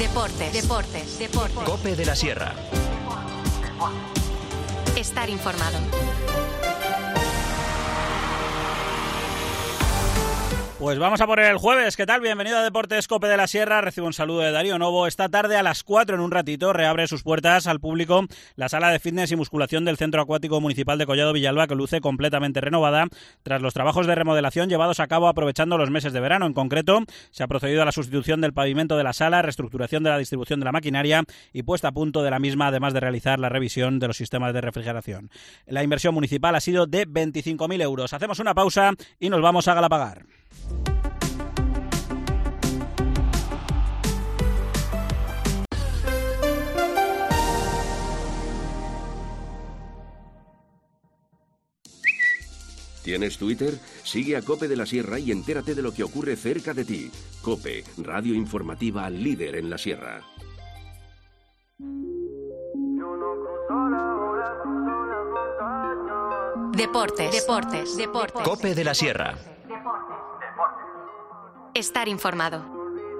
Deportes. COPE de la Sierra. Estar informado. Pues vamos a por el jueves. ¿Qué tal? Bienvenido a Deportes COPE de la Sierra. Recibo un saludo de Darío Novo. Esta tarde a las 4, en un ratito, reabre sus puertas al público la sala de fitness y musculación del Centro Acuático Municipal de Collado Villalba, que luce completamente renovada tras los trabajos de remodelación llevados a cabo aprovechando los meses de verano. En concreto, se ha procedido a la sustitución del pavimento de la sala, reestructuración de la distribución de la maquinaria y puesta a punto de la misma, además de realizar la revisión de los sistemas de refrigeración. La inversión municipal ha sido de 25.000 euros. Hacemos una pausa y nos vamos a Galapagar. ¿Tienes Twitter? Sigue a COPE de la Sierra y entérate de lo que ocurre cerca de ti. COPE, radio informativa líder en la Sierra. Deportes. COPE de la Sierra. Estar informado.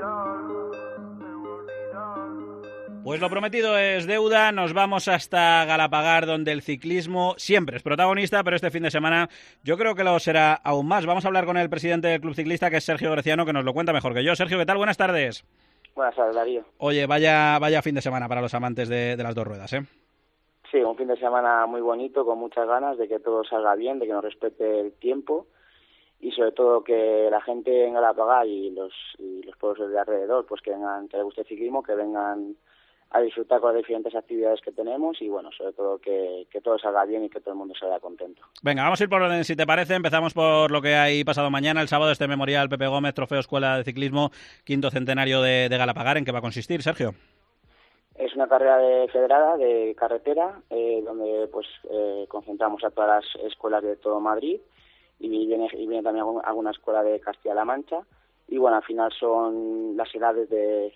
Pues lo prometido es deuda, nos vamos hasta Galapagar, donde el ciclismo siempre es protagonista, pero este fin de semana yo creo que lo será aún más. Vamos a hablar con el presidente del Club Ciclista, que es Sergio Greciano, que nos lo cuenta mejor que yo. Sergio, ¿qué tal? Buenas tardes. Buenas tardes, Darío. Oye, vaya fin de semana para los amantes de las dos ruedas, ¿eh? Sí, un fin de semana muy bonito, con muchas ganas de que todo salga bien, de que nos respete el tiempo y sobre todo que la gente en Galapagar y los pueblos de alrededor, pues que vengan, que les guste el ciclismo, que vengan a disfrutar con las diferentes actividades que tenemos y, bueno, sobre todo que todo salga bien y que todo el mundo se vaya contento. Venga, vamos a ir por orden, si te parece. Empezamos por lo que hay pasado mañana, el sábado, este memorial Pepe Gómez, Trofeo Escuela de Ciclismo, 5º centenario de Galapagar. ¿En qué va a consistir, Sergio? Es una carrera federada de carretera, donde pues concentramos a todas las escuelas de todo Madrid y viene también alguna escuela de Castilla-La Mancha. Y, bueno, al final son las edades de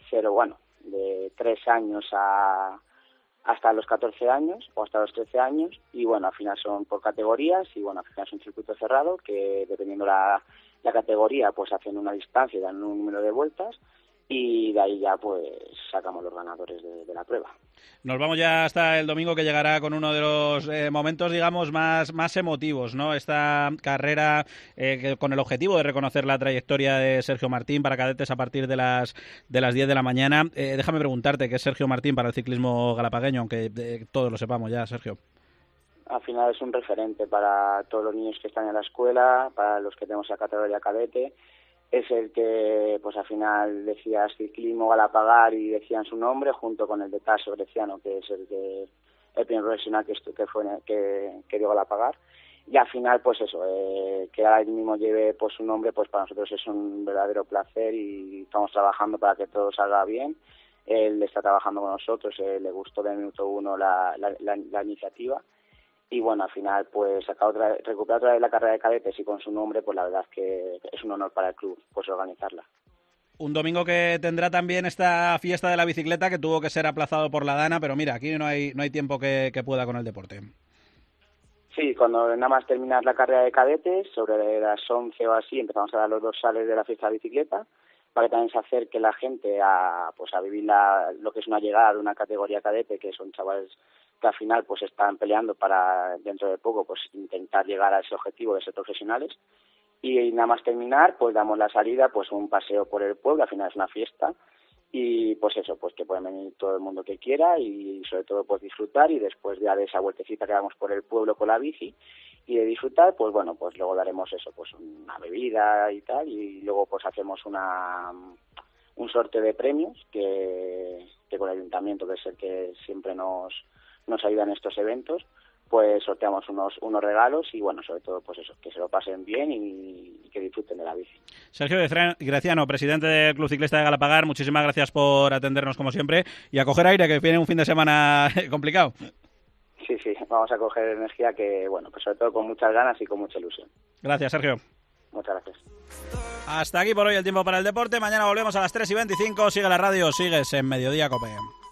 3 años hasta los 14 años o hasta los 13 años y, bueno, al final son por categorías y, bueno, al final es un circuito cerrado que, dependiendo la categoría, pues hacen una distancia y dan un número de vueltas y de ahí ya pues sacamos los ganadores de la prueba. Nos vamos ya hasta el domingo, que llegará con uno de los momentos, digamos, más emotivos, ¿no? Esta carrera con el objetivo de reconocer la trayectoria de Sergio Martín para cadetes a partir de las 10 de la mañana. Déjame preguntarte qué es Sergio Martín para el ciclismo galapagueño, aunque todos lo sepamos ya, Sergio. Al final es un referente para todos los niños que están en la escuela, para los que tenemos la categoría cadete. Es el que, pues al final decías ciclismo Galapagar y decían su nombre, junto con el de Tasso Greciano, que es el primer profesional que dio Galapagar. Y al final, pues eso, que ahora mismo lleve pues su nombre, pues para nosotros es un verdadero placer y estamos trabajando para que todo salga bien. Él está trabajando con nosotros, le gustó de minuto uno la iniciativa. Y, bueno, al final pues recuperar otra vez la carrera de cadetes y con su nombre, pues la verdad es que es un honor para el club pues organizarla. Un domingo que tendrá también esta fiesta de la bicicleta, que tuvo que ser aplazado por la Dana, pero mira, aquí no hay tiempo que pueda con el deporte. Sí, cuando nada más terminar la carrera de cadetes, sobre las 11 o así, empezamos a dar los dorsales de la fiesta de la bicicleta, para que también se acerque la gente a vivir lo que es una llegada de una categoría cadete, que son chavales que al final pues están peleando para dentro de poco pues intentar llegar a ese objetivo de ser profesionales. Y nada más terminar, pues damos la salida, pues un paseo por el pueblo, al final es una fiesta, y pues eso, pues que pueden venir todo el mundo que quiera y sobre todo pues disfrutar, y después ya de esa vueltecita que damos por el pueblo con la bici y de disfrutar, pues bueno, pues luego daremos eso, pues una bebida y tal, y luego pues hacemos un sorteo de premios que con el ayuntamiento, que es el que siempre nos ayuda en estos eventos, pues sorteamos unos regalos y, bueno, sobre todo pues eso, que se lo pasen bien y que disfruten de la bici. Sergio Greciano, presidente del Club Ciclista de Galapagar, muchísimas gracias por atendernos como siempre y a coger aire, que viene un fin de semana complicado. Sí, vamos a coger energía, que, bueno, pues sobre todo con muchas ganas y con mucha ilusión. Gracias, Sergio. Muchas gracias. Hasta aquí por hoy el tiempo para el deporte. Mañana volvemos a las 3:25. Sigue la radio, sigues en Mediodía COPE.